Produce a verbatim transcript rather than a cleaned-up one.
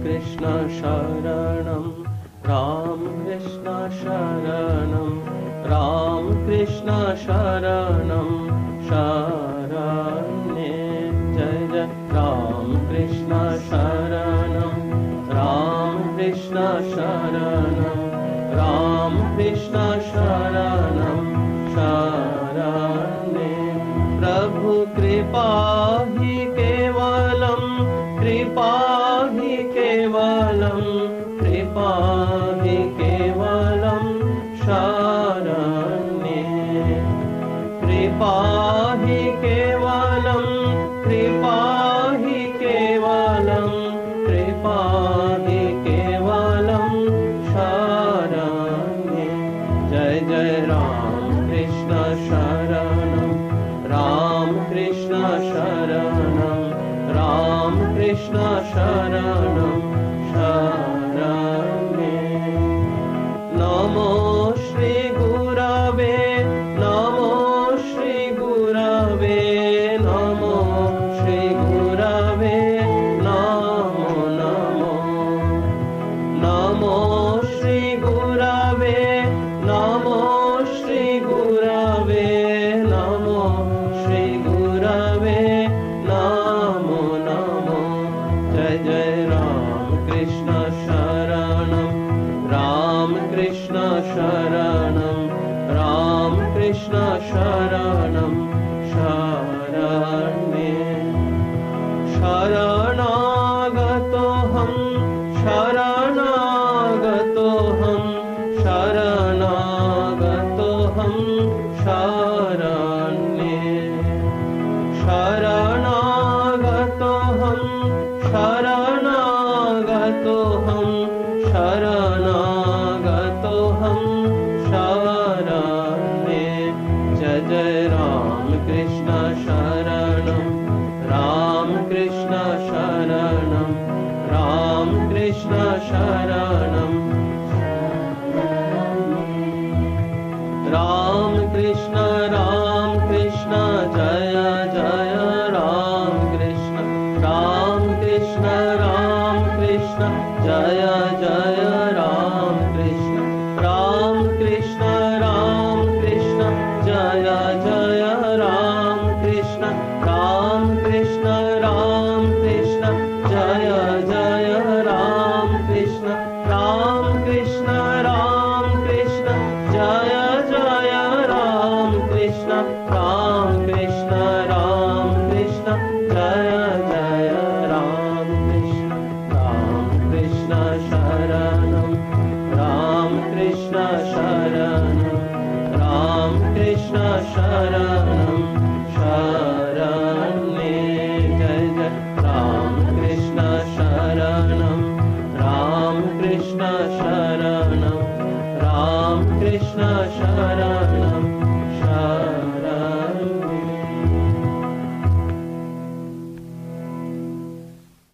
कृष्ण शरणं राम कृष्ण शरणं राम कृष्ण शरणं शरणे जय जय राम कृष्ण शरणं राम कृष्ण शरणं राम कृष्ण शरणं शरणे प्रभु कृपा ही केवलं कृपा ही केवलं कृपा ही केवलं शरणे कृपा ही केवलं कृपा ही केवलं कृपा ही केवलं शरणे जय जय राम कृष्ण शरणं राम कृष्ण शरणं राम कृष्ण शरणं शरणे नमो श्री गुरवे नमो श्री गुरवे नमो श्री गुरवे नमो नमो नमो श्री गुरवे नमो श्री गुरवे नमो श्री गुरवे नमो नमो जय जय राम कृष्ण शरणं राम कृष्ण शरणं राम कृष्ण शरणं शरणे शरणागतोऽहं शरणागतोऽहं शरणागतोऽहं शरणे शरणागतोऽहं शरणागतोऽहं शरणागतोऽहं शरणे जय जय राम कृष्ण शरणं राम कृष्ण शरणं राम कृष्ण शरणं राम कृष्ण राम कृष्ण जय जय राम कृष्ण राम कृष्ण राम कृष्ण जय जय राम कृष्ण राम कृष्ण राम कृष्ण जय जय राम कृष्ण राम कृष्ण राम कृष्ण जय जय राम कृष्ण राम कृष्ण राम कृष्ण जय जय राम कृष्ण राम कृष्ण राम कृष्ण जय जय राम कृष्ण राम कृष्ण शरणं राम कृष्ण शरणं राम कृष्ण शरणं शरणे जय जय राम कृष्ण शरणं राम कृष्ण शरणं राम कृष्ण शरणं